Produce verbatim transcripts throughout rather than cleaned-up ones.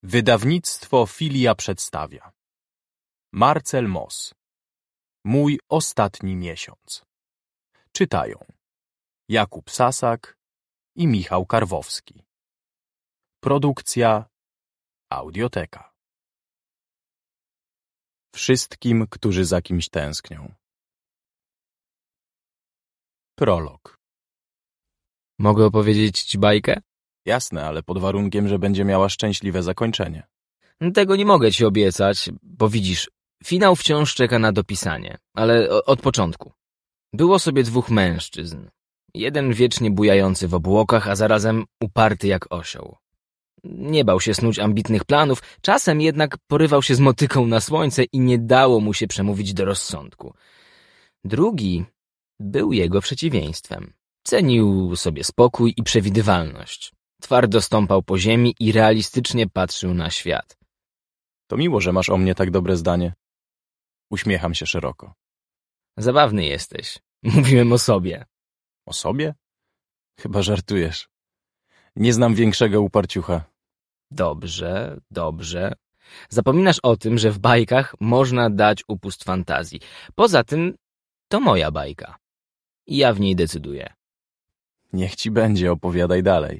Wydawnictwo Filia przedstawia Marcel Moss. Mój ostatni miesiąc. Czytają Jakub Sasak i Michał Karwowski. Produkcja Audioteka. Wszystkim, którzy za kimś tęsknią. Prolog. Mogę opowiedzieć ci bajkę? Jasne, ale pod warunkiem, że będzie miała szczęśliwe zakończenie. Tego nie mogę ci obiecać, bo widzisz, finał wciąż czeka na dopisanie, ale od początku. Było sobie dwóch mężczyzn. Jeden wiecznie bujający w obłokach, a zarazem uparty jak osioł. Nie bał się snuć ambitnych planów, czasem jednak porywał się z motyką na słońce i nie dało mu się przemówić do rozsądku. Drugi był jego przeciwieństwem. Cenił sobie spokój i przewidywalność. Twardo stąpał po ziemi i realistycznie patrzył na świat. To miło, że masz o mnie tak dobre zdanie. Uśmiecham się szeroko. Zabawny jesteś. Mówiłem o sobie. O sobie? Chyba żartujesz. Nie znam większego uparciucha. Dobrze, dobrze. Zapominasz o tym, że w bajkach można dać upust fantazji. Poza tym to moja bajka. I ja w niej decyduję. Niech ci będzie, opowiadaj dalej.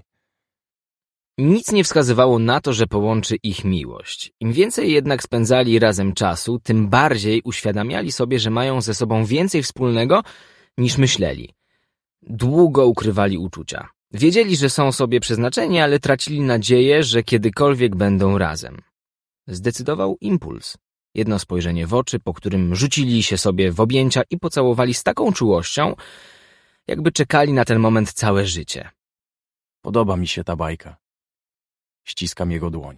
Nic nie wskazywało na to, że połączy ich miłość. Im więcej jednak spędzali razem czasu, tym bardziej uświadamiali sobie, że mają ze sobą więcej wspólnego, niż myśleli. Długo ukrywali uczucia. Wiedzieli, że są sobie przeznaczeni, ale tracili nadzieję, że kiedykolwiek będą razem. Zdecydował impuls. Jedno spojrzenie w oczy, po którym rzucili się sobie w objęcia i pocałowali z taką czułością, jakby czekali na ten moment całe życie. Podoba mi się ta bajka. Ściskam jego dłoń.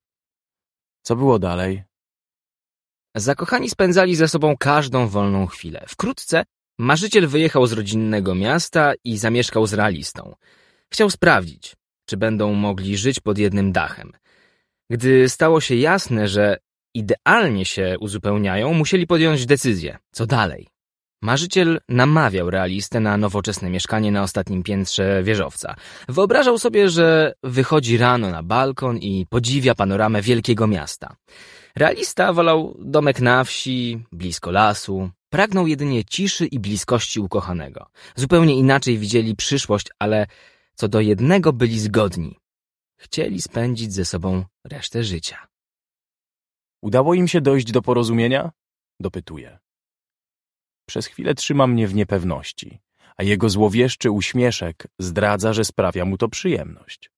Co było dalej? Zakochani spędzali ze sobą każdą wolną chwilę. Wkrótce marzyciel wyjechał z rodzinnego miasta i zamieszkał z realistą. Chciał sprawdzić, czy będą mogli żyć pod jednym dachem. Gdy stało się jasne, że idealnie się uzupełniają, musieli podjąć decyzję, co dalej. Marzyciel namawiał realistę na nowoczesne mieszkanie na ostatnim piętrze wieżowca. Wyobrażał sobie, że wychodzi rano na balkon i podziwia panoramę wielkiego miasta. Realista wolał domek na wsi, blisko lasu. Pragnął jedynie ciszy i bliskości ukochanego. Zupełnie inaczej widzieli przyszłość, ale co do jednego byli zgodni. Chcieli spędzić ze sobą resztę życia. Udało im się dojść do porozumienia? Dopytuję. Przez chwilę trzyma mnie w niepewności, a jego złowieszczy uśmieszek zdradza, że sprawia mu to przyjemność.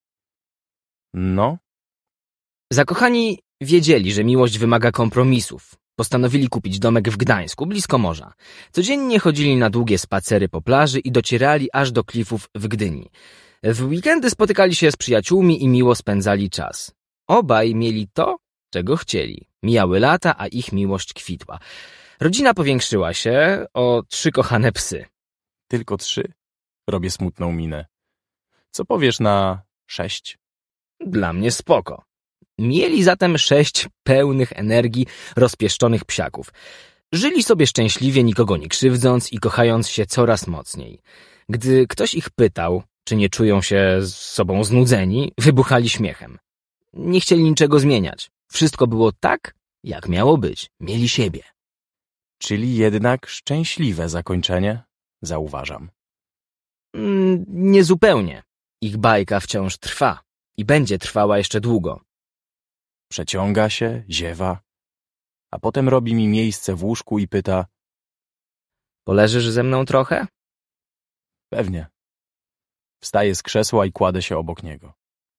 No? Zakochani wiedzieli, że miłość wymaga kompromisów. Postanowili kupić domek w Gdańsku, blisko morza. Codziennie chodzili na długie spacery po plaży i docierali aż do klifów w Gdyni. W weekendy spotykali się z przyjaciółmi i miło spędzali czas. Obaj mieli to, czego chcieli. Mijały lata, a ich miłość kwitła. Rodzina powiększyła się o trzy kochane psy. Tylko trzy? Robię smutną minę. Co powiesz na sześć? Dla mnie spoko. Mieli zatem sześć pełnych energii rozpieszczonych psiaków. Żyli sobie szczęśliwie, nikogo nie krzywdząc i kochając się coraz mocniej. Gdy ktoś ich pytał, czy nie czują się z sobą znudzeni, wybuchali śmiechem. Nie chcieli niczego zmieniać. Wszystko było tak, jak miało być. Mieli siebie. Czyli jednak szczęśliwe zakończenie, zauważam. Mm, niezupełnie. Ich bajka wciąż trwa i będzie trwała jeszcze długo. Przeciąga się, ziewa, a potem robi mi miejsce w łóżku i pyta: Poleżysz ze mną trochę? Pewnie. Wstaję z krzesła i kładę się obok niego.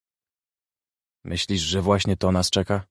Myślisz, że właśnie to nas czeka?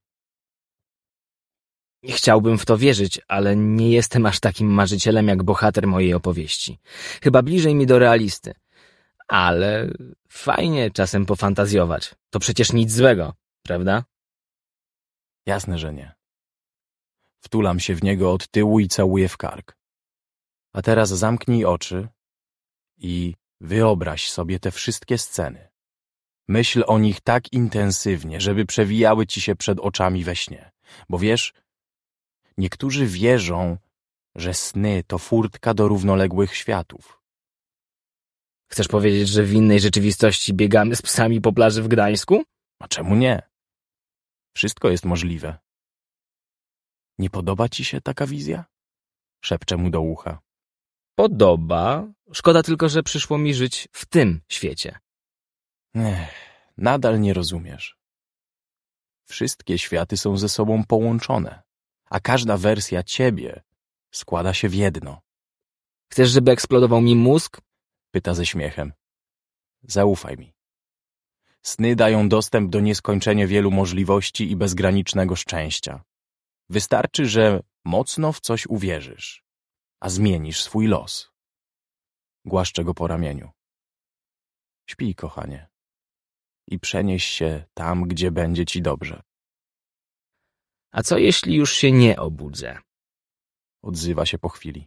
Chciałbym w to wierzyć, ale nie jestem aż takim marzycielem jak bohater mojej opowieści. Chyba bliżej mi do realisty. Ale fajnie czasem pofantazjować. To przecież nic złego, prawda? Jasne, że nie. Wtulam się w niego od tyłu i całuję w kark. A teraz zamknij oczy i wyobraź sobie te wszystkie sceny. Myśl o nich tak intensywnie, żeby przewijały ci się przed oczami we śnie. Bo wiesz, niektórzy wierzą, że sny to furtka do równoległych światów. Chcesz powiedzieć, że w innej rzeczywistości biegamy z psami po plaży w Gdańsku? A czemu nie? Wszystko jest możliwe. Nie podoba ci się taka wizja? Szepczę mu do ucha. Podoba. Szkoda tylko, że przyszło mi żyć w tym świecie. Ech, nadal nie rozumiesz. Wszystkie światy są ze sobą połączone, a każda wersja ciebie składa się w jedno. Chcesz, żeby eksplodował mi mózg? Pyta ze śmiechem. Zaufaj mi. Sny dają dostęp do nieskończenie wielu możliwości i bezgranicznego szczęścia. Wystarczy, że mocno w coś uwierzysz, a zmienisz swój los. Głaszczę go po ramieniu. Śpij, kochanie, i przenieś się tam, gdzie będzie ci dobrze. A co jeśli już się nie obudzę? Odzywa się po chwili.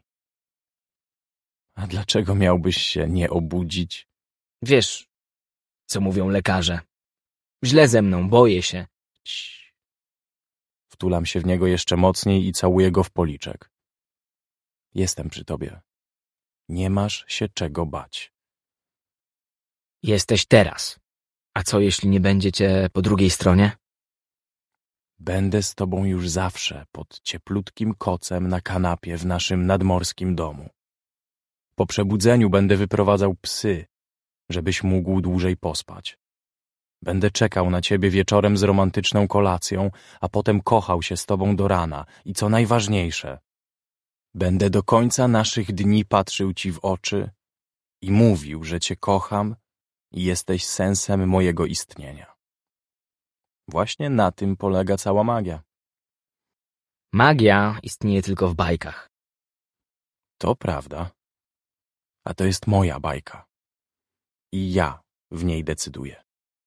A dlaczego miałbyś się nie obudzić? Wiesz, co mówią lekarze. Źle ze mną, boję się. Cii. Wtulam się w niego jeszcze mocniej i całuję go w policzek. Jestem przy tobie. Nie masz się czego bać. Jesteś teraz. A co jeśli nie będziecie po drugiej stronie? Będę z tobą już zawsze pod cieplutkim kocem na kanapie w naszym nadmorskim domu. Po przebudzeniu będę wyprowadzał psy, żebyś mógł dłużej pospać. Będę czekał na ciebie wieczorem z romantyczną kolacją, a potem kochał się z tobą do rana i co najważniejsze, będę do końca naszych dni patrzył ci w oczy i mówił, że cię kocham i jesteś sensem mojego istnienia. Właśnie na tym polega cała magia. Magia istnieje tylko w bajkach. To prawda. A to jest moja bajka. I ja w niej decyduję.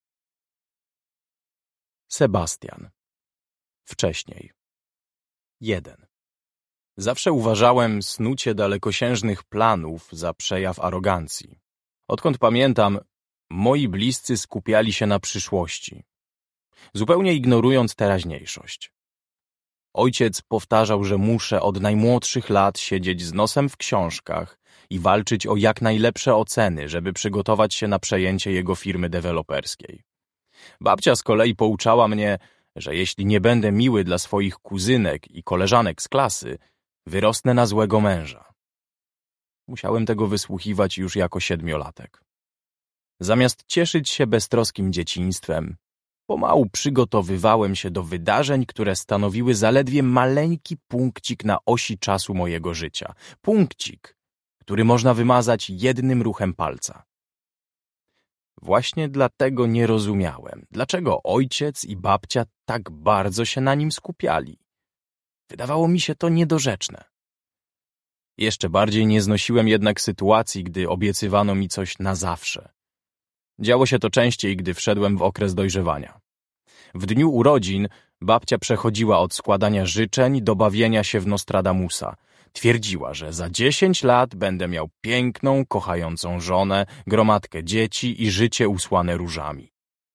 Sebastian. Wcześniej. jeden. Zawsze uważałem snucie dalekosiężnych planów za przejaw arogancji. Odkąd pamiętam, moi bliscy skupiali się na przyszłości, zupełnie ignorując teraźniejszość. Ojciec powtarzał, że muszę od najmłodszych lat siedzieć z nosem w książkach i walczyć o jak najlepsze oceny, żeby przygotować się na przejęcie jego firmy deweloperskiej. Babcia z kolei pouczała mnie, że jeśli nie będę miły dla swoich kuzynek i koleżanek z klasy, wyrosnę na złego męża. Musiałem tego wysłuchiwać już jako siedmiolatek. Zamiast cieszyć się beztroskim dzieciństwem, pomału przygotowywałem się do wydarzeń, które stanowiły zaledwie maleńki punkcik na osi czasu mojego życia. Punkcik, który można wymazać jednym ruchem palca. Właśnie dlatego nie rozumiałem, dlaczego ojciec i babcia tak bardzo się na nim skupiali. Wydawało mi się to niedorzeczne. Jeszcze bardziej nie znosiłem jednak sytuacji, gdy obiecywano mi coś na zawsze. Działo się to częściej, gdy wszedłem w okres dojrzewania. W dniu urodzin babcia przechodziła od składania życzeń do bawienia się w Nostradamusa. Twierdziła, że za dziesięć lat będę miał piękną, kochającą żonę, gromadkę dzieci i życie usłane różami.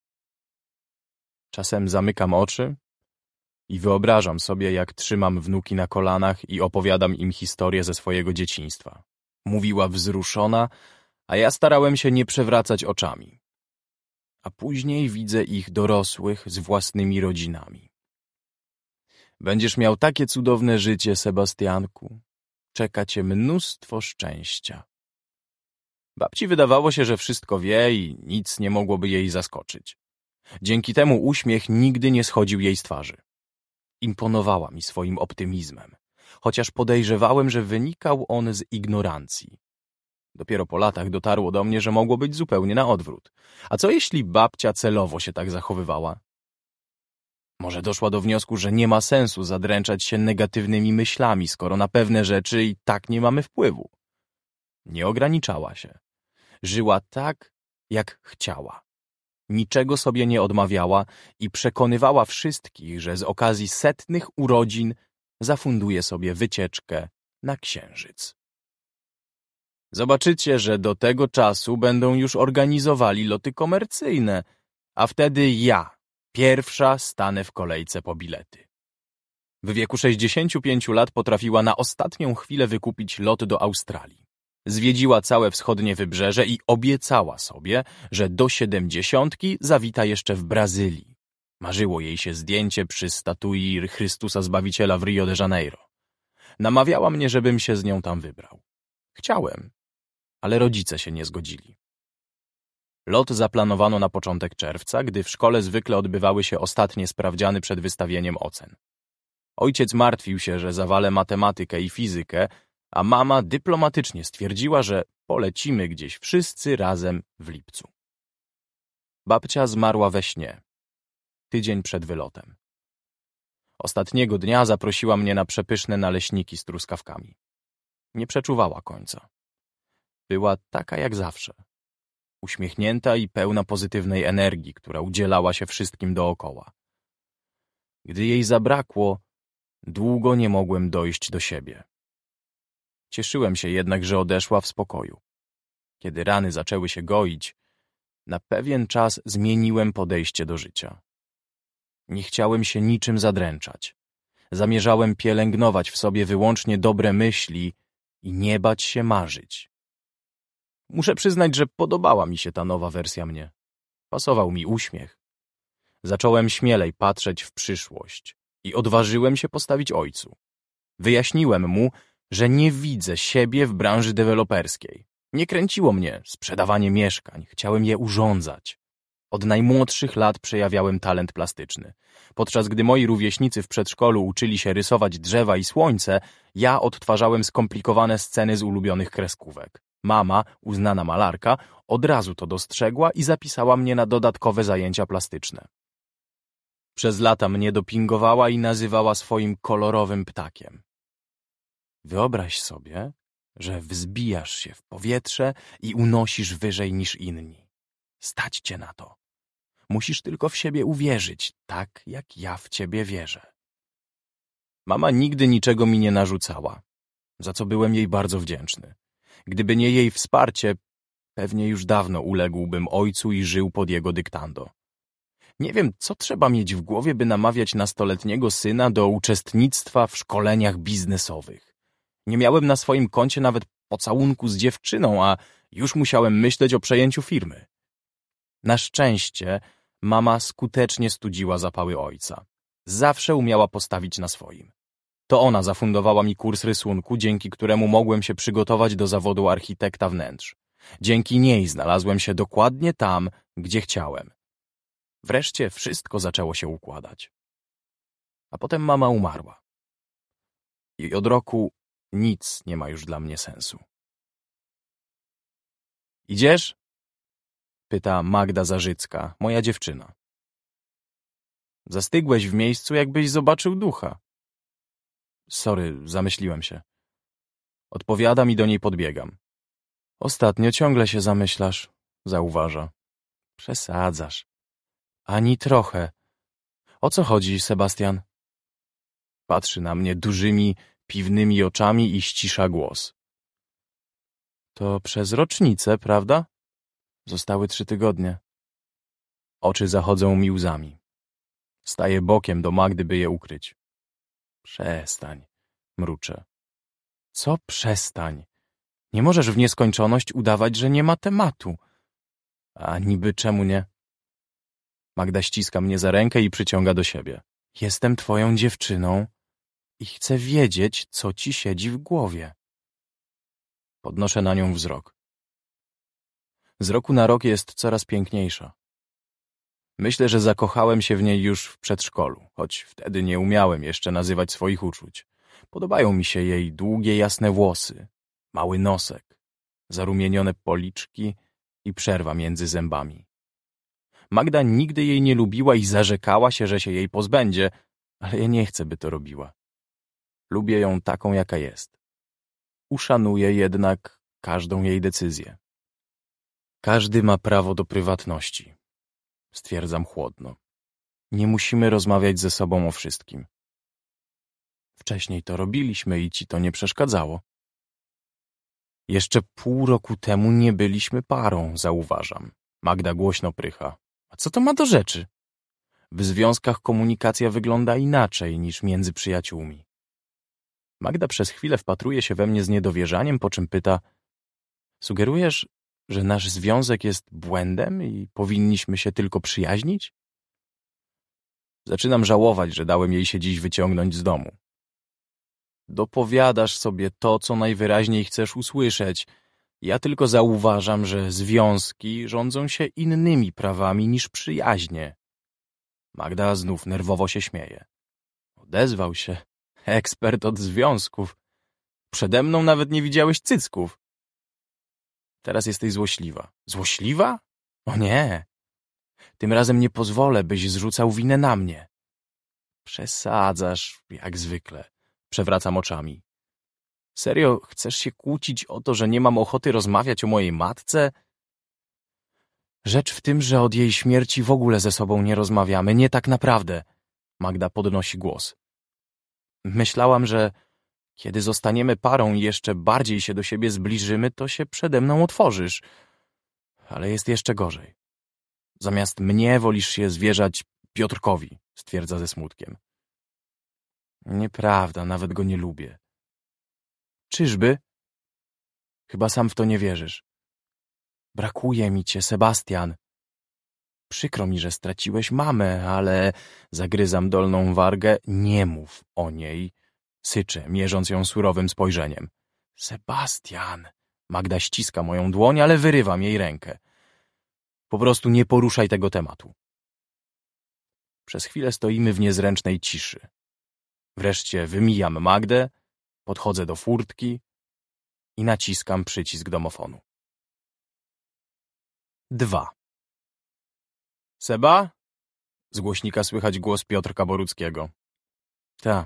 Czasem zamykam oczy i wyobrażam sobie, jak trzymam wnuki na kolanach i opowiadam im historię ze swojego dzieciństwa. Mówiła wzruszona, a ja starałem się nie przewracać oczami. A później widzę ich dorosłych z własnymi rodzinami. Będziesz miał takie cudowne życie, Sebastianku. Czeka cię mnóstwo szczęścia. Babci wydawało się, że wszystko wie i nic nie mogłoby jej zaskoczyć. Dzięki temu uśmiech nigdy nie schodził jej z twarzy. Imponowała mi swoim optymizmem, chociaż podejrzewałem, że wynikał on z ignorancji. Dopiero po latach dotarło do mnie, że mogło być zupełnie na odwrót. A co jeśli babcia celowo się tak zachowywała? Może doszła do wniosku, że nie ma sensu zadręczać się negatywnymi myślami, skoro na pewne rzeczy i tak nie mamy wpływu. Nie ograniczała się. Żyła tak, jak chciała. Niczego sobie nie odmawiała i przekonywała wszystkich, że z okazji setnych urodzin zafunduje sobie wycieczkę na Księżyc. Zobaczycie, że do tego czasu będą już organizowali loty komercyjne, a wtedy ja, pierwsza, stanę w kolejce po bilety. W wieku sześćdziesięciu pięciu lat potrafiła na ostatnią chwilę wykupić lot do Australii. Zwiedziła całe wschodnie wybrzeże i obiecała sobie, że do siedemdziesiątki zawita jeszcze w Brazylii. Marzyło jej się zdjęcie przy statui Chrystusa Zbawiciela w Rio de Janeiro. Namawiała mnie, żebym się z nią tam wybrał. Chciałem, ale rodzice się nie zgodzili. Lot zaplanowano na początek czerwca, gdy w szkole zwykle odbywały się ostatnie sprawdziany przed wystawieniem ocen. Ojciec martwił się, że zawalę matematykę i fizykę, a mama dyplomatycznie stwierdziła, że polecimy gdzieś wszyscy razem w lipcu. Babcia zmarła we śnie, tydzień przed wylotem. Ostatniego dnia zaprosiła mnie na przepyszne naleśniki z truskawkami. Nie przeczuwała końca. Była taka jak zawsze. Uśmiechnięta i pełna pozytywnej energii, która udzielała się wszystkim dookoła. Gdy jej zabrakło, długo nie mogłem dojść do siebie. Cieszyłem się jednak, że odeszła w spokoju. Kiedy rany zaczęły się goić, na pewien czas zmieniłem podejście do życia. Nie chciałem się niczym zadręczać. Zamierzałem pielęgnować w sobie wyłącznie dobre myśli i nie bać się marzyć. Muszę przyznać, że podobała mi się ta nowa wersja mnie. Pasował mi uśmiech. Zacząłem śmielej patrzeć w przyszłość i odważyłem się postawić ojcu. Wyjaśniłem mu, że nie widzę siebie w branży deweloperskiej. Nie kręciło mnie sprzedawanie mieszkań, chciałem je urządzać. Od najmłodszych lat przejawiałem talent plastyczny. Podczas gdy moi rówieśnicy w przedszkolu uczyli się rysować drzewa i słońce, ja odtwarzałem skomplikowane sceny z ulubionych kreskówek. Mama, uznana malarka, od razu to dostrzegła i zapisała mnie na dodatkowe zajęcia plastyczne. Przez lata mnie dopingowała i nazywała swoim kolorowym ptakiem. Wyobraź sobie, że wzbijasz się w powietrze i unosisz wyżej niż inni. Stać cię na to. Musisz tylko w siebie uwierzyć, tak jak ja w ciebie wierzę. Mama nigdy niczego mi nie narzucała, za co byłem jej bardzo wdzięczny. Gdyby nie jej wsparcie, pewnie już dawno uległbym ojcu i żył pod jego dyktando. Nie wiem, co trzeba mieć w głowie, by namawiać nastoletniego syna do uczestnictwa w szkoleniach biznesowych. Nie miałem na swoim koncie nawet pocałunku z dziewczyną, a już musiałem myśleć o przejęciu firmy. Na szczęście mama skutecznie studziła zapały ojca. Zawsze umiała postawić na swoim. To ona zafundowała mi kurs rysunku, dzięki któremu mogłem się przygotować do zawodu architekta wnętrz. Dzięki niej znalazłem się dokładnie tam, gdzie chciałem. Wreszcie wszystko zaczęło się układać. A potem mama umarła. I od roku nic nie ma już dla mnie sensu. Idziesz? Pyta Magda Zarzycka, moja dziewczyna. Zastygłeś w miejscu, jakbyś zobaczył ducha. Sorry, zamyśliłem się. Odpowiadam i do niej podbiegam. Ostatnio ciągle się zamyślasz, zauważa. Przesadzasz. Ani trochę. O co chodzi, Sebastian? Patrzy na mnie dużymi, piwnymi oczami i ścisza głos. To przez rocznicę, prawda? Zostały trzy tygodnie. Oczy zachodzą mi łzami. Staję bokiem do Magdy, by je ukryć. Przestań, mruczę. Co przestań? Nie możesz w nieskończoność udawać, że nie ma tematu. A niby czemu nie? Magda ściska mnie za rękę i przyciąga do siebie. Jestem twoją dziewczyną i chcę wiedzieć, co ci siedzi w głowie. Podnoszę na nią wzrok. Z roku na rok jest coraz piękniejsza. Myślę, że zakochałem się w niej już w przedszkolu, choć wtedy nie umiałem jeszcze nazywać swoich uczuć. Podobają mi się jej długie, jasne włosy, mały nosek, zarumienione policzki i przerwa między zębami. Magda nigdy jej nie lubiła i zarzekała się, że się jej pozbędzie, ale ja nie chcę, by to robiła. Lubię ją taką, jaka jest. Uszanuję jednak każdą jej decyzję. Każdy ma prawo do prywatności. Stwierdzam chłodno. Nie musimy rozmawiać ze sobą o wszystkim. Wcześniej to robiliśmy i ci to nie przeszkadzało. Jeszcze pół roku temu nie byliśmy parą, zauważam. Magda głośno prycha. A co to ma do rzeczy? W związkach komunikacja wygląda inaczej niż między przyjaciółmi. Magda przez chwilę wpatruje się we mnie z niedowierzaniem, po czym pyta: sugerujesz, że nasz związek jest błędem i powinniśmy się tylko przyjaźnić? Zaczynam żałować, że dałem jej się dziś wyciągnąć z domu. Dopowiadasz sobie to, co najwyraźniej chcesz usłyszeć. Ja tylko zauważam, że związki rządzą się innymi prawami niż przyjaźnie. Magda znów nerwowo się śmieje. Odezwał się. Ekspert od związków. Przede mną nawet nie widziałeś cycków. Teraz jesteś złośliwa. Złośliwa? O nie. Tym razem nie pozwolę, byś zrzucał winę na mnie. Przesadzasz, jak zwykle. Przewracam oczami. Serio, chcesz się kłócić o to, że nie mam ochoty rozmawiać o mojej matce? Rzecz w tym, że od jej śmierci w ogóle ze sobą nie rozmawiamy. Nie tak naprawdę. Magda podnosi głos. Myślałam, że kiedy zostaniemy parą i jeszcze bardziej się do siebie zbliżymy, to się przede mną otworzysz. Ale jest jeszcze gorzej. Zamiast mnie wolisz się zwierzać Piotrkowi, stwierdza ze smutkiem. Nieprawda, nawet go nie lubię. Czyżby? Chyba sam w to nie wierzysz. Brakuje mi cię, Sebastian. Przykro mi, że straciłeś mamę, ale zagryzam dolną wargę. Nie mów o niej. Syczę, mierząc ją surowym spojrzeniem. Sebastian! Magda ściska moją dłoń, ale wyrywam jej rękę. Po prostu nie poruszaj tego tematu. Przez chwilę stoimy w niezręcznej ciszy. Wreszcie wymijam Magdę, podchodzę do furtki i naciskam przycisk domofonu. Dwa. Seba? Z głośnika słychać głos Piotrka Boruckiego. Ta.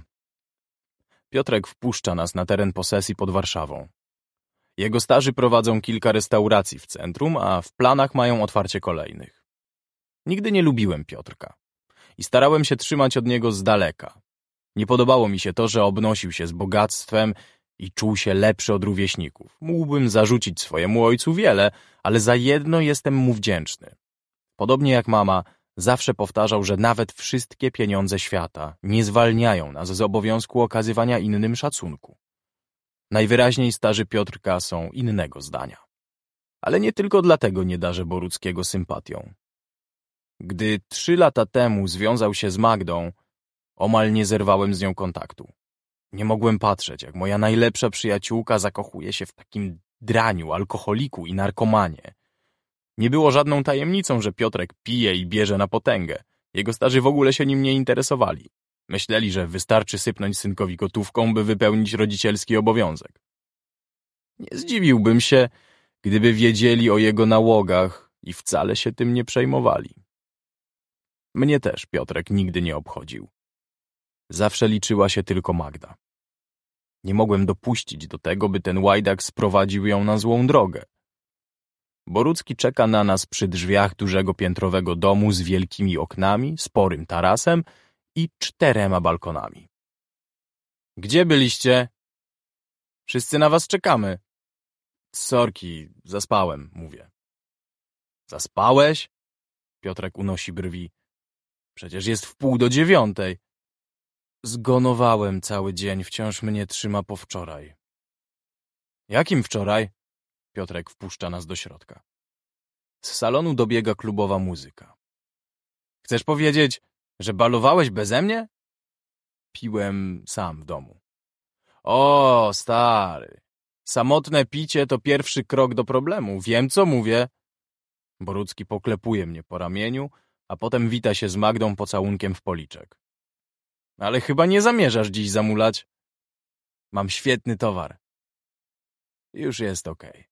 Piotrek wpuszcza nas na teren posesji pod Warszawą. Jego starzy prowadzą kilka restauracji w centrum, a w planach mają otwarcie kolejnych. Nigdy nie lubiłem Piotrka i starałem się trzymać od niego z daleka. Nie podobało mi się to, że obnosił się z bogactwem i czuł się lepszy od rówieśników. Mógłbym zarzucić swojemu ojcu wiele, ale za jedno jestem mu wdzięczny. Podobnie jak mama, zawsze powtarzał, że nawet wszystkie pieniądze świata nie zwalniają nas z obowiązku okazywania innym szacunku. Najwyraźniej starzy Piotrka są innego zdania. Ale nie tylko dlatego nie darzę Boruckiego sympatią. Gdy trzy lata temu związał się z Magdą, omal nie zerwałem z nią kontaktu. Nie mogłem patrzeć, jak moja najlepsza przyjaciółka zakochuje się w takim draniu, alkoholiku i narkomanie. Nie było żadną tajemnicą, że Piotrek pije i bierze na potęgę. Jego starzy w ogóle się nim nie interesowali. Myśleli, że wystarczy sypnąć synkowi gotówką, by wypełnić rodzicielski obowiązek. Nie zdziwiłbym się, gdyby wiedzieli o jego nałogach i wcale się tym nie przejmowali. Mnie też Piotrek nigdy nie obchodził. Zawsze liczyła się tylko Magda. Nie mogłem dopuścić do tego, by ten łajdak sprowadził ją na złą drogę. Borucki czeka na nas przy drzwiach dużego piętrowego domu z wielkimi oknami, sporym tarasem i czterema balkonami. Gdzie byliście? Wszyscy na was czekamy. Sorki, zaspałem, mówię. Zaspałeś? Piotrek unosi brwi. Przecież jest w pół do dziewiątej. Zgonowałem cały dzień, wciąż mnie trzyma po wczoraj. Jakim wczoraj? Piotrek wpuszcza nas do środka. Z salonu dobiega klubowa muzyka. Chcesz powiedzieć, że balowałeś beze mnie? Piłem sam w domu. O, stary. Samotne picie to pierwszy krok do problemu. Wiem, co mówię. Borucki poklepuje mnie po ramieniu, a potem wita się z Magdą pocałunkiem w policzek. Ale chyba nie zamierzasz dziś zamulać. Mam świetny towar. Już jest okej.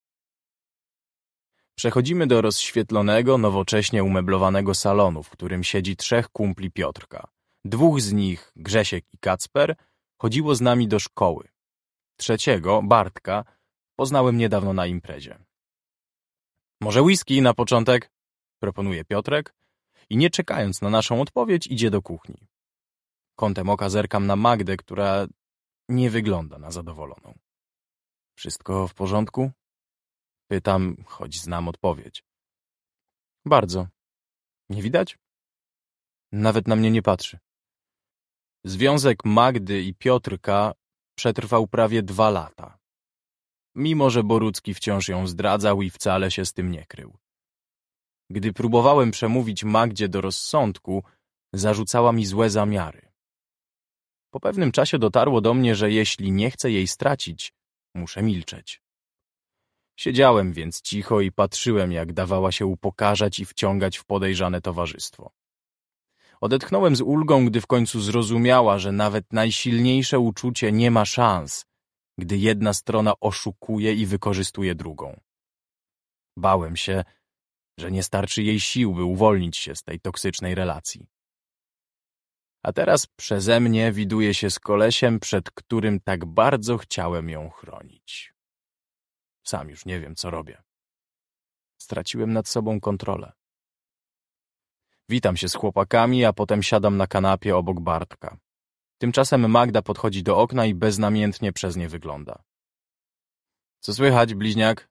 Przechodzimy do rozświetlonego, nowocześnie umeblowanego salonu, w którym siedzi trzech kumpli Piotrka. Dwóch z nich, Grzesiek i Kacper, chodziło z nami do szkoły. Trzeciego, Bartka, poznałem niedawno na imprezie. Może whisky na początek? Proponuje Piotrek i nie czekając na naszą odpowiedź idzie do kuchni. Kątem oka zerkam na Magdę, która nie wygląda na zadowoloną. Wszystko w porządku? Pytam, choć znam odpowiedź. Bardzo. Nie widać? Nawet na mnie nie patrzy. Związek Magdy i Piotrka przetrwał prawie dwa lata. Mimo że Borucki wciąż ją zdradzał i wcale się z tym nie krył. Gdy próbowałem przemówić Magdzie do rozsądku, zarzucała mi złe zamiary. Po pewnym czasie dotarło do mnie, że jeśli nie chcę jej stracić, muszę milczeć. Siedziałem więc cicho i patrzyłem, jak dawała się upokarzać i wciągać w podejrzane towarzystwo. Odetchnąłem z ulgą, gdy w końcu zrozumiała, że nawet najsilniejsze uczucie nie ma szans, gdy jedna strona oszukuje i wykorzystuje drugą. Bałem się, że nie starczy jej sił, by uwolnić się z tej toksycznej relacji. A teraz przeze mnie widuje się z kolesiem, przed którym tak bardzo chciałem ją chronić. Sam już nie wiem, co robię. Straciłem nad sobą kontrolę. Witam się z chłopakami, a potem siadam na kanapie obok Bartka. Tymczasem Magda podchodzi do okna i beznamiętnie przez nie wygląda. Co słychać, bliźniak?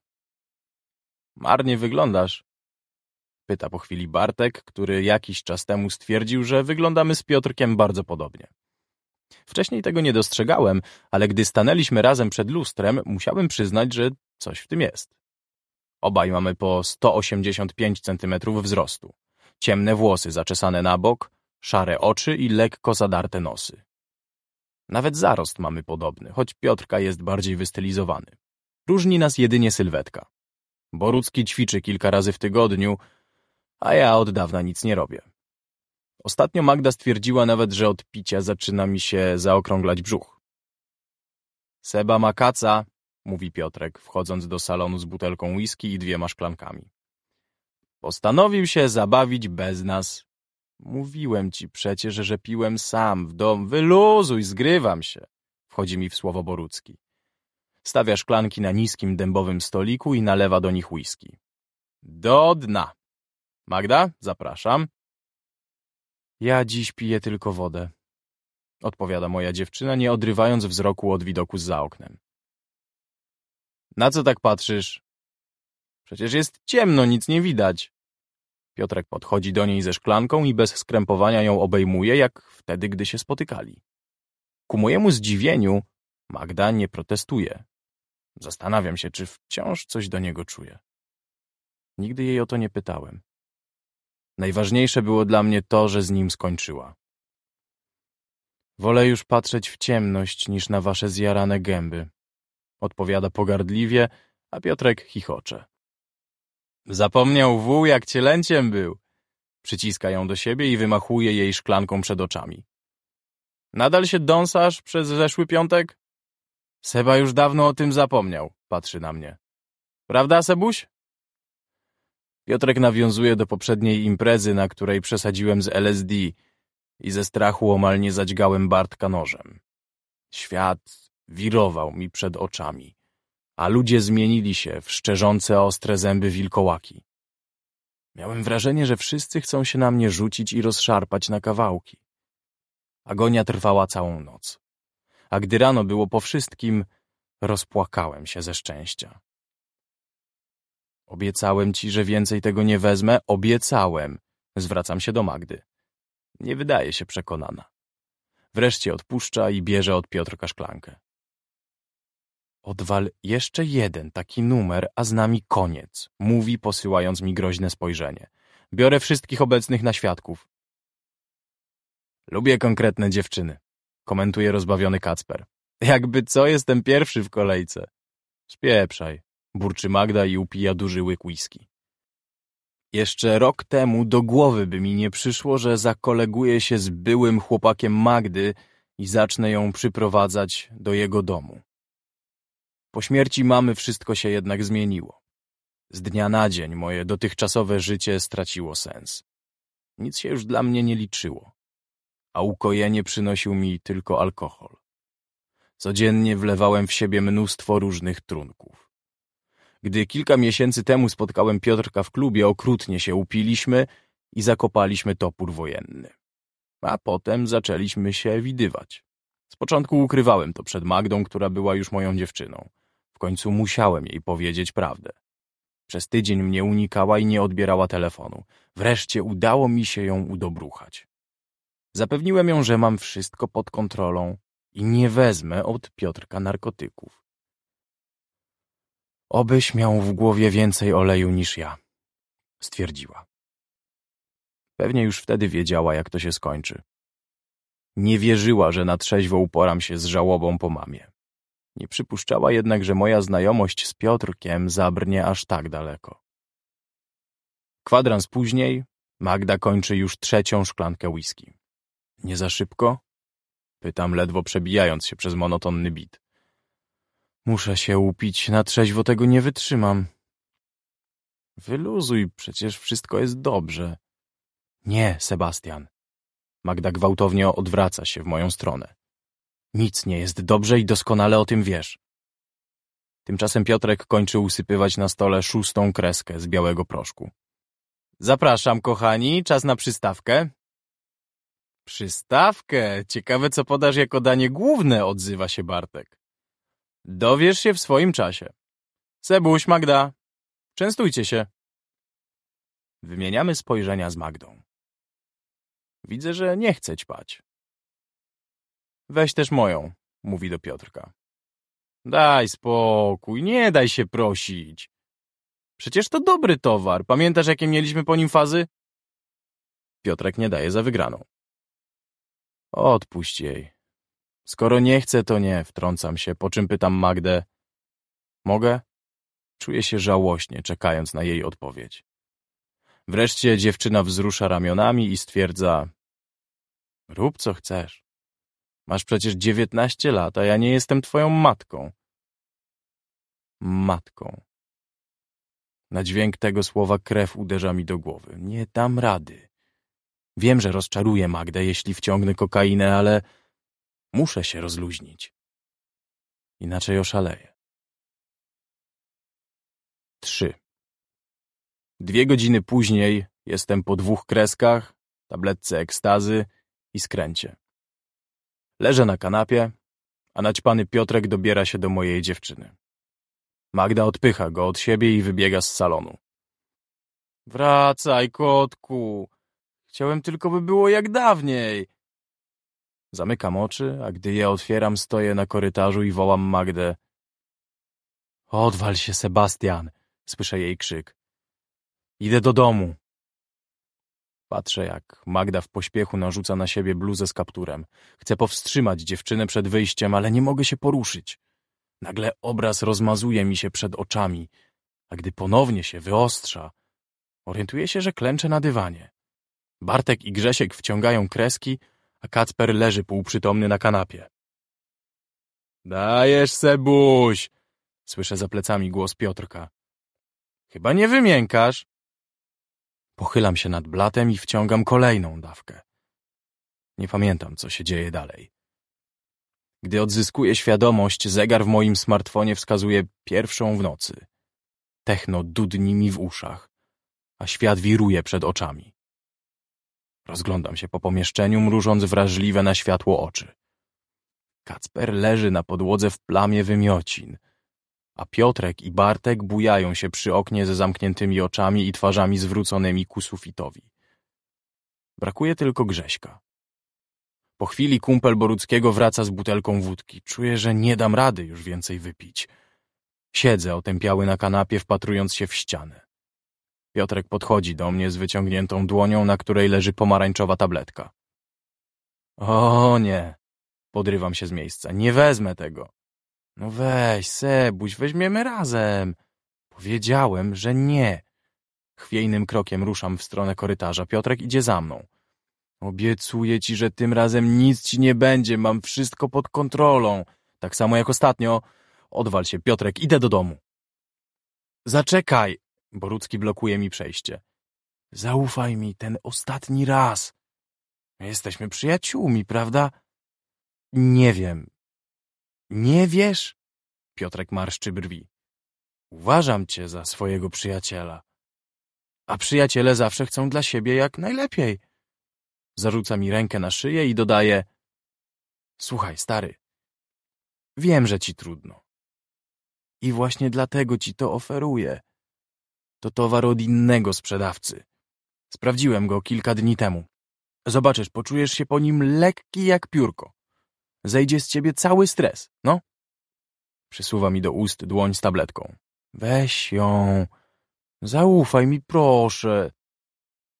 Marnie wyglądasz. Pyta po chwili Bartek, który jakiś czas temu stwierdził, że wyglądamy z Piotrkiem bardzo podobnie. Wcześniej tego nie dostrzegałem, ale gdy stanęliśmy razem przed lustrem, musiałem przyznać, że coś w tym jest. Obaj mamy po sto osiemdziesiąt pięć centymetrów wzrostu. Ciemne włosy zaczesane na bok, szare oczy i lekko zadarte nosy. Nawet zarost mamy podobny, choć Piotrka jest bardziej wystylizowany. Różni nas jedynie sylwetka. Borucki ćwiczy kilka razy w tygodniu, a ja od dawna nic nie robię. Ostatnio Magda stwierdziła nawet, że od picia zaczyna mi się zaokrąglać brzuch. Seba ma kaca, mówi Piotrek, wchodząc do salonu z butelką whisky i dwiema szklankami. Postanowił się zabawić bez nas. Mówiłem ci przecież, że piłem sam w dom. Wyluzuj, zgrywam się. Wchodzi mi w słowo Borucki. Stawia szklanki na niskim dębowym stoliku i nalewa do nich whisky. Do dna. Magda, zapraszam. Ja dziś piję tylko wodę, odpowiada moja dziewczyna, nie odrywając wzroku od widoku zza oknem. Na co tak patrzysz? Przecież jest ciemno, nic nie widać. Piotrek podchodzi do niej ze szklanką i bez skrępowania ją obejmuje, jak wtedy, gdy się spotykali. Ku mojemu zdziwieniu Magda nie protestuje. Zastanawiam się, czy wciąż coś do niego czuje. Nigdy jej o to nie pytałem. Najważniejsze było dla mnie to, że z nim skończyła. Wolę już patrzeć w ciemność, niż na wasze zjarane gęby. Odpowiada pogardliwie, a Piotrek chichocze. Zapomniał wół, jak cielęciem był. Przyciska ją do siebie i wymachuje jej szklanką przed oczami. Nadal się dąsasz przez zeszły piątek? Seba już dawno o tym zapomniał, patrzy na mnie. Prawda, Sebuś? Piotrek nawiązuje do poprzedniej imprezy, na której przesadziłem z L S D i ze strachu omal nie zadźgałem Bartka nożem. Świat wirował mi przed oczami, a ludzie zmienili się w szczerzące ostre zęby wilkołaki. Miałem wrażenie, że wszyscy chcą się na mnie rzucić i rozszarpać na kawałki. Agonia trwała całą noc, a gdy rano było po wszystkim, rozpłakałem się ze szczęścia. Obiecałem ci, że więcej tego nie wezmę. Obiecałem. Zwracam się do Magdy. Nie wydaje się przekonana. Wreszcie odpuszcza i bierze od Piotrka szklankę. Odwal jeszcze jeden taki numer, a z nami koniec, mówi, posyłając mi groźne spojrzenie. Biorę wszystkich obecnych na świadków. Lubię konkretne dziewczyny, komentuje rozbawiony Kacper. Jakby co, jestem pierwszy w kolejce. Spieprzaj, burczy Magda i upija duży łyk whisky. Jeszcze rok temu do głowy by mi nie przyszło, że zakoleguję się z byłym chłopakiem Magdy i zacznę ją przyprowadzać do jego domu. Po śmierci mamy wszystko się jednak zmieniło. Z dnia na dzień moje dotychczasowe życie straciło sens. Nic się już dla mnie nie liczyło, a ukojenie przynosił mi tylko alkohol. Codziennie wlewałem w siebie mnóstwo różnych trunków. Gdy kilka miesięcy temu spotkałem Piotrka w klubie, okrutnie się upiliśmy i zakopaliśmy topór wojenny. A potem zaczęliśmy się widywać. Z początku ukrywałem to przed Magdą, która była już moją dziewczyną. W końcu musiałem jej powiedzieć prawdę. Przez tydzień mnie unikała i nie odbierała telefonu. Wreszcie udało mi się ją udobruchać. Zapewniłem ją, że mam wszystko pod kontrolą i nie wezmę od Piotrka narkotyków. Obyś miał w głowie więcej oleju niż ja, stwierdziła. Pewnie już wtedy wiedziała, jak to się skończy. Nie wierzyła, że na trzeźwo uporam się z żałobą po mamie. Nie przypuszczała jednak, że moja znajomość z Piotrkiem zabrnie aż tak daleko. Kwadrans później Magda kończy już trzecią szklankę whisky. Nie za szybko? Pytam, ledwo przebijając się przez monotonny bit. Muszę się upić, na trzeźwo tego nie wytrzymam. Wyluzuj, przecież wszystko jest dobrze. Nie, Sebastian. Magda gwałtownie odwraca się w moją stronę. Nic nie jest dobrze i doskonale o tym wiesz. Tymczasem Piotrek kończy usypywać na stole szóstą kreskę z białego proszku. Zapraszam, kochani, czas na przystawkę. Przystawkę? Ciekawe, co podasz jako danie główne, odzywa się Bartek. Dowiesz się w swoim czasie. Sebuś, Magda, częstujcie się. Wymieniamy spojrzenia z Magdą. Widzę, że nie chce ćpać. Weź też moją, mówi do Piotrka. Daj spokój, nie daj się prosić. Przecież to dobry towar. Pamiętasz, jakie mieliśmy po nim fazy? Piotrek nie daje za wygraną. Odpuść jej. Skoro nie chce, to nie, wtrącam się, po czym pytam Magdę. Mogę? Czuję się żałośnie, czekając na jej odpowiedź. Wreszcie dziewczyna wzrusza ramionami i stwierdza. Rób co chcesz. Masz przecież dziewiętnaście lat, a ja nie jestem twoją matką. Matką. Na dźwięk tego słowa krew uderza mi do głowy. Nie dam rady. Wiem, że rozczaruję Magdę, jeśli wciągnę kokainę, ale muszę się rozluźnić. Inaczej oszaleję. Trzy. Dwie godziny później jestem po dwóch kreskach, tabletce ekstazy i skręcie. Leżę na kanapie, a naćpany Piotrek dobiera się do mojej dziewczyny. Magda odpycha go od siebie i wybiega z salonu. Wracaj, kotku. Chciałem tylko, by było jak dawniej. Zamykam oczy, a gdy je otwieram, stoję na korytarzu i wołam Magdę. Odwal się, Sebastian, słyszę jej krzyk. Idę do domu. Patrzę, jak Magda w pośpiechu narzuca na siebie bluzę z kapturem. Chcę powstrzymać dziewczynę przed wyjściem, ale nie mogę się poruszyć. Nagle obraz rozmazuje mi się przed oczami, a gdy ponownie się wyostrza, orientuję się, że klęczę na dywanie. Bartek i Grzesiek wciągają kreski, a Kacper leży półprzytomny na kanapie. Dajesz, Sebuś! Słyszę za plecami głos Piotrka. Chyba nie wymiękasz? Pochylam się nad blatem i wciągam kolejną dawkę. Nie pamiętam, co się dzieje dalej. Gdy odzyskuję świadomość, zegar w moim smartfonie wskazuje pierwszą w nocy. Techno dudni mi w uszach, a świat wiruje przed oczami. Rozglądam się po pomieszczeniu, mrużąc wrażliwe na światło oczy. Kacper leży na podłodze w plamie wymiocin, a Piotrek i Bartek bujają się przy oknie ze zamkniętymi oczami i twarzami zwróconymi ku sufitowi. Brakuje tylko Grześka. Po chwili kumpel Boruckiego wraca z butelką wódki. Czuję, że nie dam rady już więcej wypić. Siedzę otępiały na kanapie, wpatrując się w ścianę. Piotrek podchodzi do mnie z wyciągniętą dłonią, na której leży pomarańczowa tabletka. O nie, podrywam się z miejsca, nie wezmę tego. No weź, Sebuś, weźmiemy razem. Powiedziałem, że nie. Chwiejnym krokiem ruszam w stronę korytarza. Piotrek idzie za mną. Obiecuję ci, że tym razem nic ci nie będzie, mam wszystko pod kontrolą. Tak samo jak ostatnio. Odwal się, Piotrek, idę do domu. Zaczekaj! Borucki blokuje mi przejście. Zaufaj mi ten ostatni raz. Jesteśmy przyjaciółmi, prawda? Nie wiem. Nie wiesz? Piotrek marszczy brwi. Uważam cię za swojego przyjaciela. A przyjaciele zawsze chcą dla siebie jak najlepiej. Zarzuca mi rękę na szyję i dodaje. Słuchaj, stary. Wiem, że ci trudno. I właśnie dlatego ci to oferuję. To towar od innego sprzedawcy. Sprawdziłem go kilka dni temu. Zobaczysz, poczujesz się po nim lekki jak piórko. Zejdzie z ciebie cały stres, no? Przysuwa mi do ust dłoń z tabletką. Weź ją. Zaufaj mi, proszę.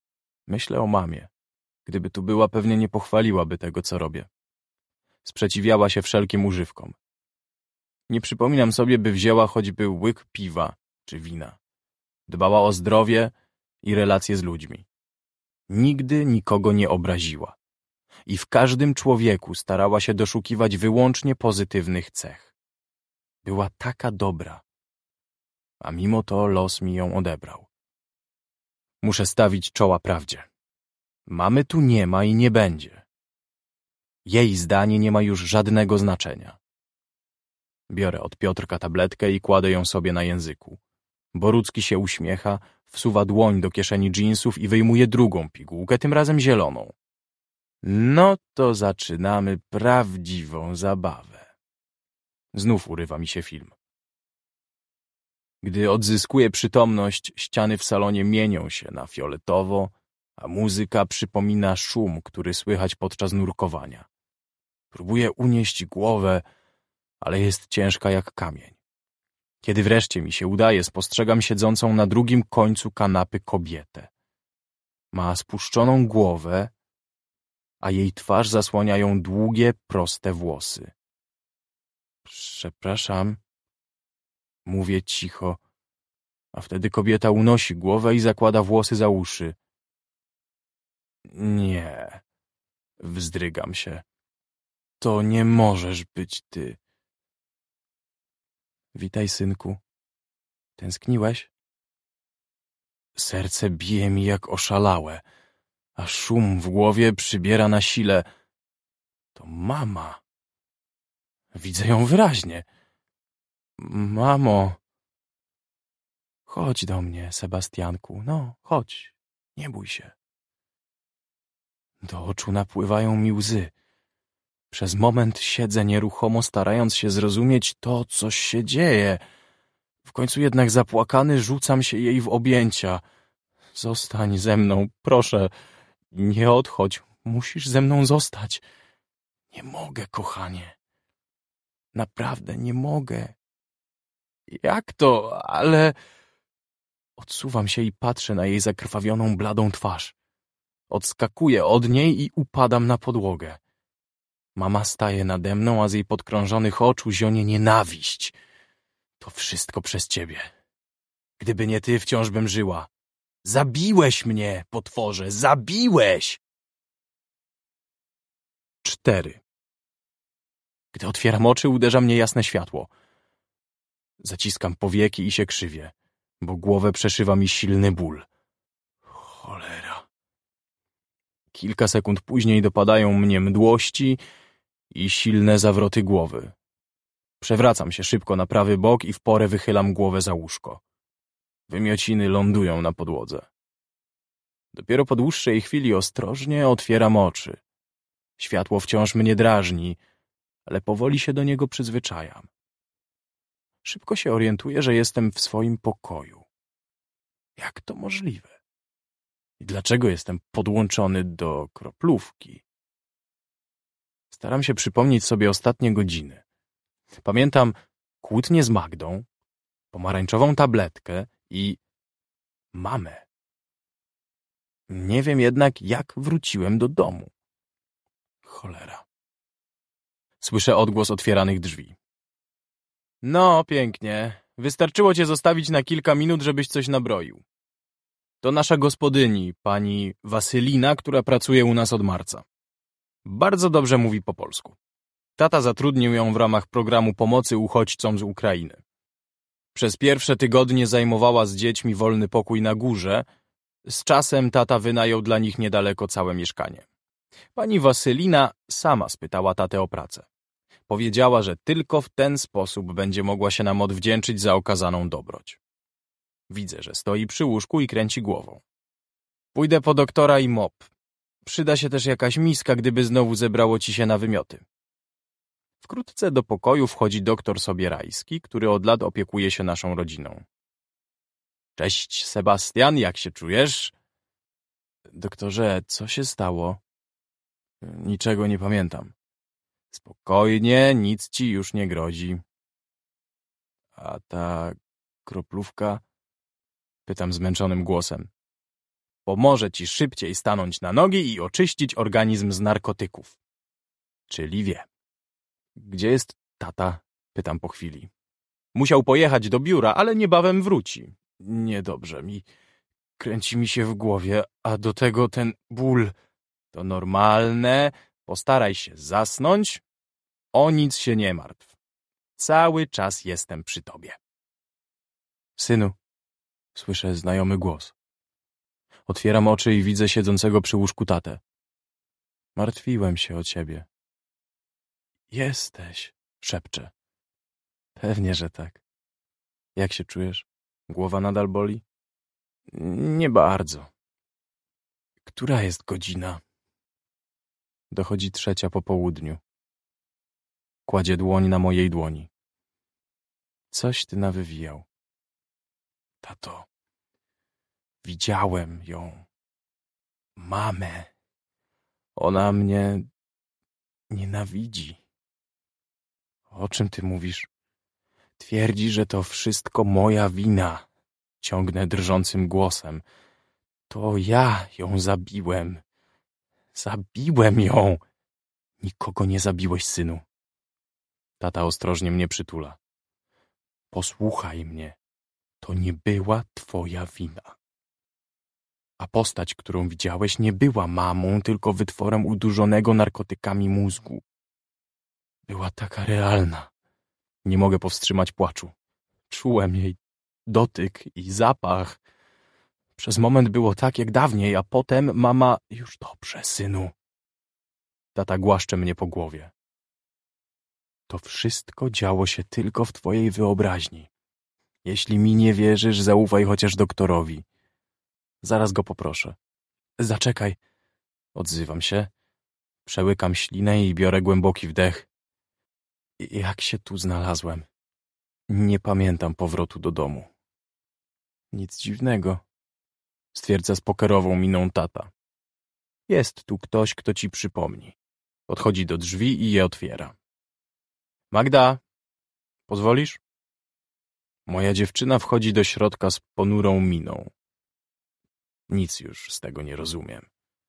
Myślę o mamie. Gdyby tu była, pewnie nie pochwaliłaby tego, co robię. Sprzeciwiała się wszelkim używkom. Nie przypominam sobie, by wzięła choćby łyk piwa czy wina. Dbała o zdrowie i relacje z ludźmi. Nigdy nikogo nie obraziła. I w każdym człowieku starała się doszukiwać wyłącznie pozytywnych cech. Była taka dobra, a mimo to los mi ją odebrał. Muszę stawić czoła prawdzie. Mamy tu nie ma i nie będzie. Jej zdanie nie ma już żadnego znaczenia. Biorę od Piotrka tabletkę i kładę ją sobie na języku. Borucki się uśmiecha, wsuwa dłoń do kieszeni dżinsów i wyjmuje drugą pigułkę, tym razem zieloną. No to zaczynamy prawdziwą zabawę. Znów urywa mi się film. Gdy odzyskuję przytomność, ściany w salonie mienią się na fioletowo, a muzyka przypomina szum, który słychać podczas nurkowania. Próbuję unieść głowę, ale jest ciężka jak kamień. Kiedy wreszcie mi się udaje, spostrzegam siedzącą na drugim końcu kanapy kobietę. Ma spuszczoną głowę, a jej twarz zasłaniają długie, proste włosy. Przepraszam, mówię cicho, a wtedy kobieta unosi głowę i zakłada włosy za uszy. Nie, wzdrygam się. To nie możesz być ty. Witaj, synku. Tęskniłeś? Serce bije mi jak oszalałe, a szum w głowie przybiera na sile. To mama. Widzę ją wyraźnie. Mamo. Chodź do mnie, Sebastianku. No, chodź. Nie bój się. Do oczu napływają mi łzy. Przez moment siedzę nieruchomo, starając się zrozumieć to, co się dzieje. W końcu jednak zapłakany rzucam się jej w objęcia. Zostań ze mną, proszę. Nie odchodź. Musisz ze mną zostać. Nie mogę, kochanie. Naprawdę nie mogę. Jak to? Ale... Odsuwam się i patrzę na jej zakrwawioną, bladą twarz. Odskakuję od niej i upadam na podłogę. Mama staje nade mną, a z jej podkrążonych oczu zionie nienawiść. To wszystko przez ciebie. Gdyby nie ty, wciąż bym żyła. Zabiłeś mnie, potworze, zabiłeś! Cztery. Gdy otwieram oczy, uderza mnie jasne światło. Zaciskam powieki i się krzywię, bo głowę przeszywa mi silny ból. Cholera. Kilka sekund później dopadają mnie mdłości i silne zawroty głowy. Przewracam się szybko na prawy bok i w porę wychylam głowę za łóżko. Wymiociny lądują na podłodze. Dopiero po dłuższej chwili ostrożnie otwieram oczy. Światło wciąż mnie drażni, ale powoli się do niego przyzwyczajam. Szybko się orientuję, że jestem w swoim pokoju. Jak to możliwe? I dlaczego jestem podłączony do kroplówki? Staram się przypomnieć sobie ostatnie godziny. Pamiętam kłótnię z Magdą, pomarańczową tabletkę i mamę. Nie wiem jednak, jak wróciłem do domu. Cholera. Słyszę odgłos otwieranych drzwi. No, pięknie. Wystarczyło cię zostawić na kilka minut, żebyś coś nabroił. To nasza gospodyni, pani Wasylina, która pracuje u nas od marca. Bardzo dobrze mówi po polsku. Tata zatrudnił ją w ramach programu pomocy uchodźcom z Ukrainy. Przez pierwsze tygodnie zajmowała z dziećmi wolny pokój na górze. Z czasem tata wynajął dla nich niedaleko całe mieszkanie. Pani Wasylina sama spytała tatę o pracę. Powiedziała, że tylko w ten sposób będzie mogła się nam odwdzięczyć za okazaną dobroć. Widzę, że stoi przy łóżku i kręci głową. Pójdę po doktora i mop. Przyda się też jakaś miska, gdyby znowu zebrało ci się na wymioty. Wkrótce do pokoju wchodzi doktor Sobierajski, który od lat opiekuje się naszą rodziną. Cześć, Sebastian, jak się czujesz? Doktorze, co się stało? Niczego nie pamiętam. Spokojnie, nic ci już nie grozi. A ta kroplówka? Pytam zmęczonym głosem. pomoże ci szybciej stanąć na nogi i oczyścić organizm z narkotyków. Czyli wie. Gdzie jest tata? Pytam po chwili. Musiał pojechać do biura, ale niebawem wróci. Niedobrze mi. Kręci mi się w głowie, a do tego ten ból. To normalne. Postaraj się zasnąć. O nic się nie martw. Cały czas jestem przy tobie. Synu, słyszę znajomy głos. Otwieram oczy i widzę siedzącego przy łóżku tatę. Martwiłem się o ciebie. Jesteś, szepczę. Pewnie, że tak. Jak się czujesz? Głowa nadal boli? Nie bardzo. Która jest godzina? Dochodzi trzecia po południu. Kładzie dłoń na mojej dłoni. Coś ty nawywijał. Tato, widziałem ją. Mamę. Ona mnie nienawidzi. O czym ty mówisz? Twierdzi, że to wszystko moja wina. Ciągnę drżącym głosem. To ja ją zabiłem. Zabiłem ją. Nikogo nie zabiłeś, synu. Tata ostrożnie mnie przytula. Posłuchaj mnie. To nie była twoja wina. A postać, którą widziałeś, nie była mamą, tylko wytworem udurzonego narkotykami mózgu. Była taka realna. Nie mogę powstrzymać płaczu. Czułem jej dotyk i zapach. Przez moment było tak jak dawniej, a potem mama... Już dobrze, synu. Tata głaszcze mnie po głowie. To wszystko działo się tylko w twojej wyobraźni. Jeśli mi nie wierzysz, zaufaj chociaż doktorowi. Zaraz go poproszę. Zaczekaj. Odzywam się. Przełykam ślinę i biorę głęboki wdech. Jak się tu znalazłem? Nie pamiętam powrotu do domu. Nic dziwnego, stwierdza z pokerową miną tata. Jest tu ktoś, kto ci przypomni. Podchodzi do drzwi i je otwiera. Magda, pozwolisz? Moja dziewczyna wchodzi do środka z ponurą miną. Nic już z tego nie rozumiem.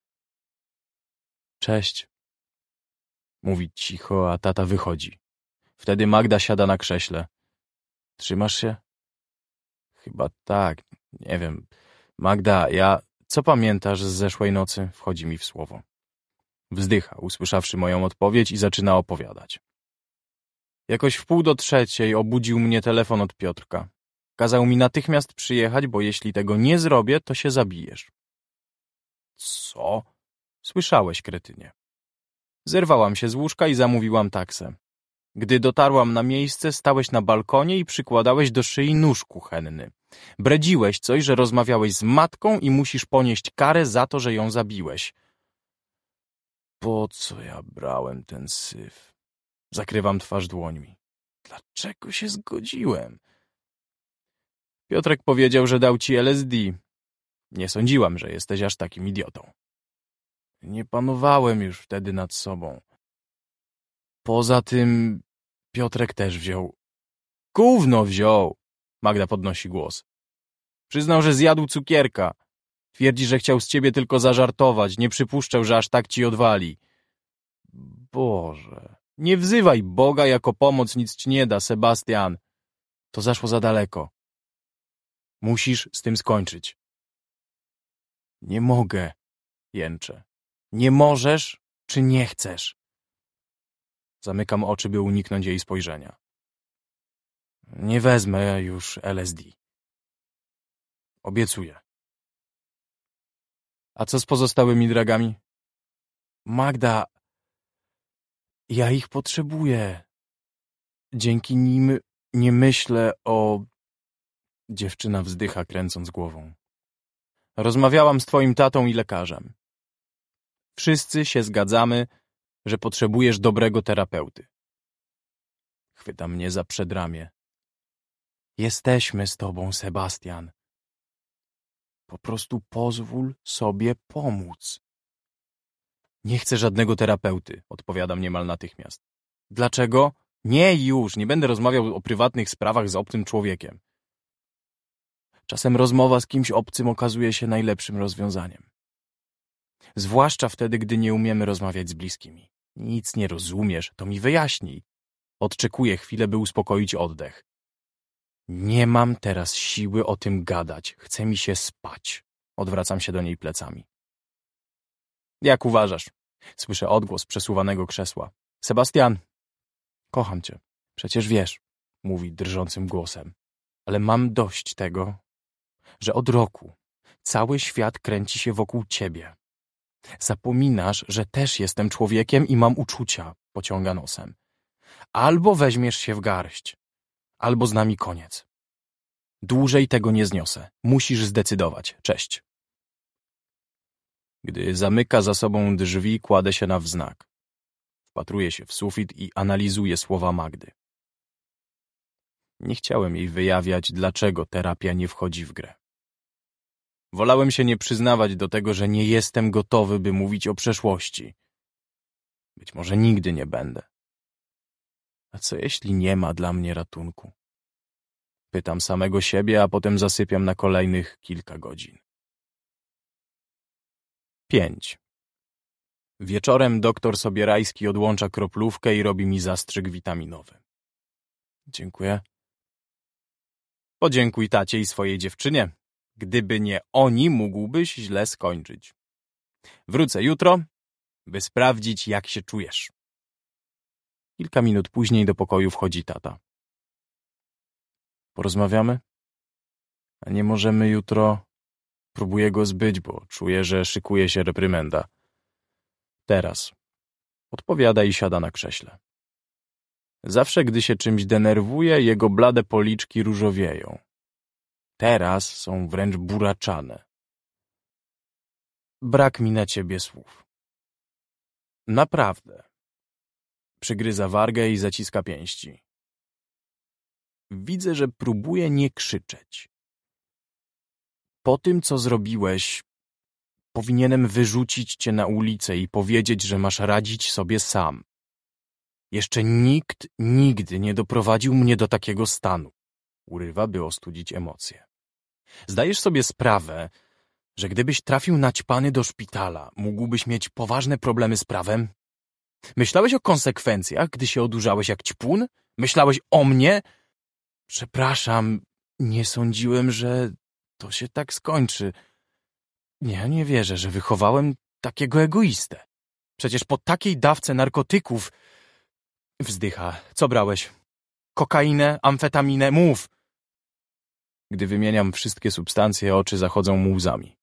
Cześć. Mówi cicho, a tata wychodzi. Wtedy Magda siada na krześle. Trzymasz się? Chyba tak, nie wiem. Magda, ja... Co pamiętasz z zeszłej nocy? Wchodzi mi w słowo. Wzdycha, usłyszawszy moją odpowiedź i zaczyna opowiadać. Jakoś w pół do trzeciej obudził mnie telefon od Piotrka. Kazał mi natychmiast przyjechać, bo jeśli tego nie zrobię, to się zabijesz. Co? Słyszałeś, kretynie. Zerwałam się z łóżka i zamówiłam taksę. Gdy dotarłam na miejsce, stałeś na balkonie i przykładałeś do szyi nóż kuchenny. Bredziłeś coś, że rozmawiałeś z matką i musisz ponieść karę za to, że ją zabiłeś. Po co ja brałem ten syf? Zakrywam twarz dłońmi. Dlaczego się zgodziłem? Piotrek powiedział, że dał ci L S D. Nie sądziłam, że jesteś aż takim idiotą. Nie panowałem już wtedy nad sobą. Poza tym Piotrek też wziął. Gówno wziął! Magda podnosi głos. Przyznał, że zjadł cukierka. Twierdzi, że chciał z ciebie tylko zażartować. Nie przypuszczał, że aż tak ci odwali. Boże, nie wzywaj Boga jako pomoc, nic ci nie da, Sebastian. To zaszło za daleko. Musisz z tym skończyć. Nie mogę, jęczę. Nie możesz, czy nie chcesz? Zamykam oczy, by uniknąć jej spojrzenia. Nie wezmę już L S D. Obiecuję. A co z pozostałymi dragami? Magda, ja ich potrzebuję. Dzięki nim nie myślę o... Dziewczyna wzdycha, kręcąc głową. Rozmawiałam z twoim tatą i lekarzem. Wszyscy się zgadzamy, że potrzebujesz dobrego terapeuty. Chwyta mnie za przedramię. Jesteśmy z tobą, Sebastian. Po prostu pozwól sobie pomóc. Nie chcę żadnego terapeuty, odpowiadam niemal natychmiast. Dlaczego? Nie już, nie będę rozmawiał o prywatnych sprawach z obcym człowiekiem. Czasem rozmowa z kimś obcym okazuje się najlepszym rozwiązaniem. Zwłaszcza wtedy, gdy nie umiemy rozmawiać z bliskimi. Nic nie rozumiesz, to mi wyjaśnij. Odczekuję chwilę, by uspokoić oddech. Nie mam teraz siły o tym gadać. Chce mi się spać. Odwracam się do niej plecami. Jak uważasz? Słyszę odgłos przesuwanego krzesła. Sebastian, kocham cię. Przecież wiesz, mówi drżącym głosem. Ale mam dość tego, że od roku cały świat kręci się wokół ciebie. Zapominasz, że też jestem człowiekiem i mam uczucia, pociąga nosem. Albo weźmiesz się w garść, albo z nami koniec. Dłużej tego nie zniosę. Musisz zdecydować. Cześć. Gdy zamyka za sobą drzwi, kładę się na wznak. Wpatruję się w sufit i analizuję słowa Magdy. Nie chciałem jej wyjawiać, dlaczego terapia nie wchodzi w grę. Wolałem się nie przyznawać do tego, że nie jestem gotowy, by mówić o przeszłości. Być może nigdy nie będę. A co jeśli nie ma dla mnie ratunku? Pytam samego siebie, a potem zasypiam na kolejnych kilka godzin. Pięć. Wieczorem doktor Sobierajski odłącza kroplówkę i robi mi zastrzyk witaminowy. Dziękuję. Podziękuj tacie i swojej dziewczynie. Gdyby nie oni, mógłbyś źle skończyć. Wrócę jutro, by sprawdzić, jak się czujesz. Kilka minut później do pokoju wchodzi tata. Porozmawiamy? A nie możemy jutro... Próbuję go zbyć, bo czuję, że szykuje się reprymenda. Teraz. Odpowiada i siada na krześle. Zawsze, gdy się czymś denerwuje, jego blade policzki różowieją. Teraz są wręcz buraczane. Brak mi na ciebie słów. Naprawdę. Przygryza wargę i zaciska pięści. Widzę, że próbuje nie krzyczeć. Po tym, co zrobiłeś, powinienem wyrzucić cię na ulicę i powiedzieć, że masz radzić sobie sam. Jeszcze nikt nigdy nie doprowadził mnie do takiego stanu. Urywa, by ostudzić emocje. Zdajesz sobie sprawę, że gdybyś trafił naćpany do szpitala, mógłbyś mieć poważne problemy z prawem? Myślałeś o konsekwencjach, gdy się odurzałeś jak ćpun? Myślałeś o mnie? Przepraszam, nie sądziłem, że to się tak skończy. Nie, nie wierzę, że wychowałem takiego egoistę. Przecież po takiej dawce narkotyków... Wzdycha. Co brałeś? Kokainę, amfetaminę? Mów! Gdy wymieniam wszystkie substancje, oczy zachodzą mu łzami.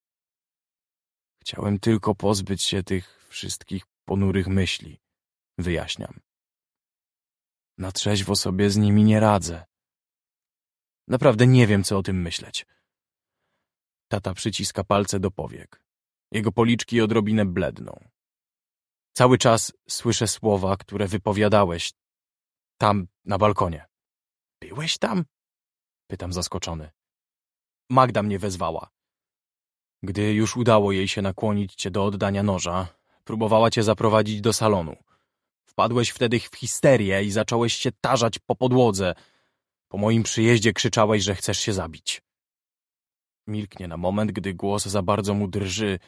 Chciałem tylko pozbyć się tych wszystkich ponurych myśli. Wyjaśniam. Na trzeźwo sobie z nimi nie radzę. Naprawdę nie wiem, co o tym myśleć. Tata przyciska palce do powiek. Jego policzki odrobinę bledną. Cały czas słyszę słowa, które wypowiadałeś tam na balkonie. Byłeś tam? Pytam zaskoczony. Magda mnie wezwała. Gdy już udało jej się nakłonić cię do oddania noża, próbowała cię zaprowadzić do salonu. Wpadłeś wtedy w histerię i zacząłeś się tarzać po podłodze. Po moim przyjeździe krzyczałeś, że chcesz się zabić. Milknie na moment, gdy głos za bardzo mu drży,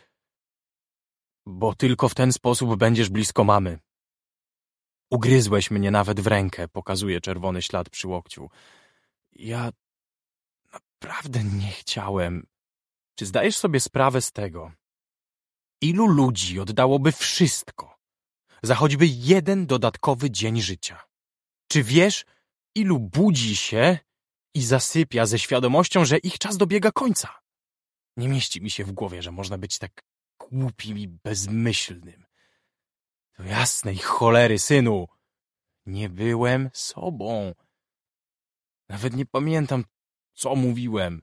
bo tylko w ten sposób będziesz blisko mamy. Ugryzłeś mnie nawet w rękę, pokazuje czerwony ślad przy łokciu. Ja naprawdę nie chciałem. Czy zdajesz sobie sprawę z tego? Ilu ludzi oddałoby wszystko za choćby jeden dodatkowy dzień życia? Czy wiesz, ilu budzi się i zasypia ze świadomością, że ich czas dobiega końca? Nie mieści mi się w głowie, że można być tak głupim i bezmyślnym. To jasnej cholery, synu. Nie byłem sobą. Nawet nie pamiętam, co mówiłem.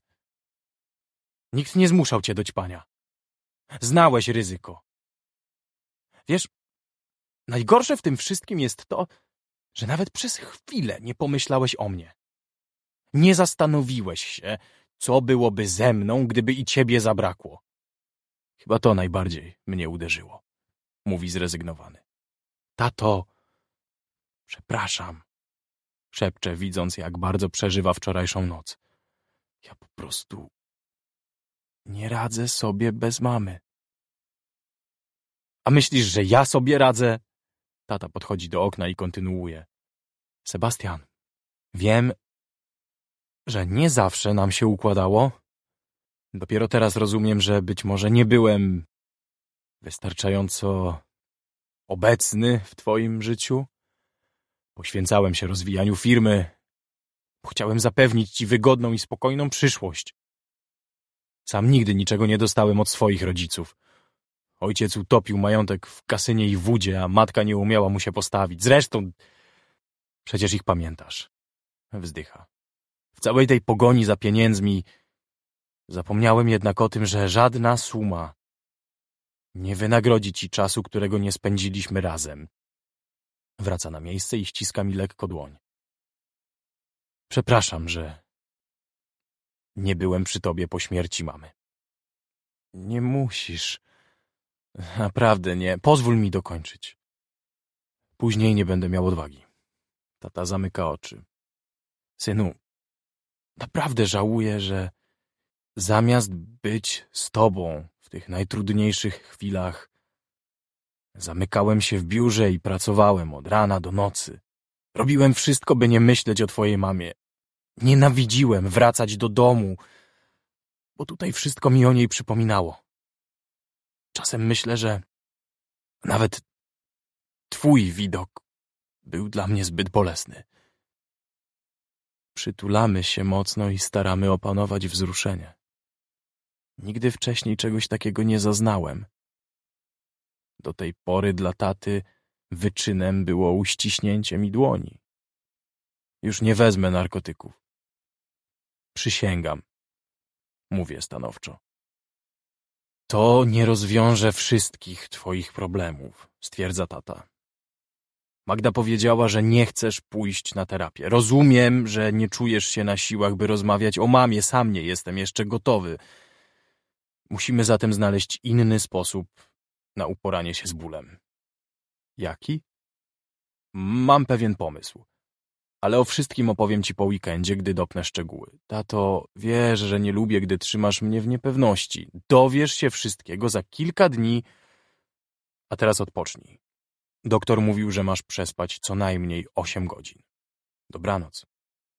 Nikt nie zmuszał cię do ćpania. Znałeś ryzyko. Wiesz, najgorsze w tym wszystkim jest to, że nawet przez chwilę nie pomyślałeś o mnie. Nie zastanowiłeś się, co byłoby ze mną, gdyby i ciebie zabrakło. Chyba to najbardziej mnie uderzyło, mówi zrezygnowany. Tato, przepraszam, szepcze, widząc, jak bardzo przeżywa wczorajszą noc. Ja po prostu nie radzę sobie bez mamy. A myślisz, że ja sobie radzę? Tata podchodzi do okna i kontynuuje. Sebastian, wiem, że nie zawsze nam się układało. Dopiero teraz rozumiem, że być może nie byłem wystarczająco obecny w twoim życiu. Poświęcałem się rozwijaniu firmy, bo chciałem zapewnić ci wygodną i spokojną przyszłość. Sam nigdy niczego nie dostałem od swoich rodziców. Ojciec utopił majątek w kasynie i wódzie, a matka nie umiała mu się postawić. Zresztą, przecież ich pamiętasz. Wzdycha. W całej tej pogoni za pieniędzmi zapomniałem jednak o tym, że żadna suma nie wynagrodzi ci czasu, którego nie spędziliśmy razem. Wraca na miejsce i ściska mi lekko dłoń. Przepraszam, że nie byłem przy tobie po śmierci mamy. Nie musisz. Naprawdę nie. Pozwól mi dokończyć. Później nie będę miał odwagi. Tata zamyka oczy. Synu, naprawdę żałuję, że zamiast być z tobą w tych najtrudniejszych chwilach, zamykałem się w biurze i pracowałem od rana do nocy. Robiłem wszystko, by nie myśleć o twojej mamie. Nienawidziłem wracać do domu, bo tutaj wszystko mi o niej przypominało. Czasem myślę, że nawet twój widok był dla mnie zbyt bolesny. Przytulamy się mocno i staramy opanować wzruszenie. Nigdy wcześniej czegoś takiego nie zaznałem. Do tej pory dla taty wyczynem było uściśnięcie mi dłoni. Już nie wezmę narkotyków. Przysięgam, mówię stanowczo. To nie rozwiąże wszystkich twoich problemów, stwierdza tata. Magda powiedziała, że nie chcesz pójść na terapię. Rozumiem, że nie czujesz się na siłach, by rozmawiać o mamie. Sam nie jestem jeszcze gotowy. Musimy zatem znaleźć inny sposób na uporanie się z bólem. Jaki? Mam pewien pomysł. Ale o wszystkim opowiem ci po weekendzie, gdy dopnę szczegóły. Tato, wiesz, że nie lubię, gdy trzymasz mnie w niepewności. Dowiesz się wszystkiego za kilka dni, a teraz odpocznij. Doktor mówił, że masz przespać co najmniej osiem godzin. Dobranoc.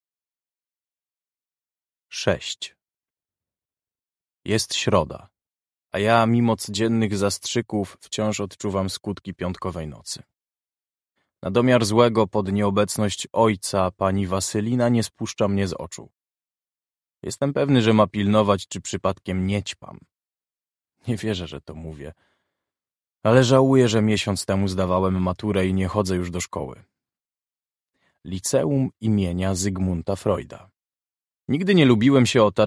Sześć. Jest środa, a ja mimo codziennych zastrzyków wciąż odczuwam skutki piątkowej nocy. Na domiar złego pod nieobecność ojca pani Wasylina nie spuszcza mnie z oczu. Jestem pewny, że ma pilnować, czy przypadkiem nie ćpam. Nie wierzę, że to mówię. Ale żałuję, że miesiąc temu zdawałem maturę i nie chodzę już do szkoły. Liceum imienia Zygmunta Freuda. Nigdy nie lubiłem się otaczać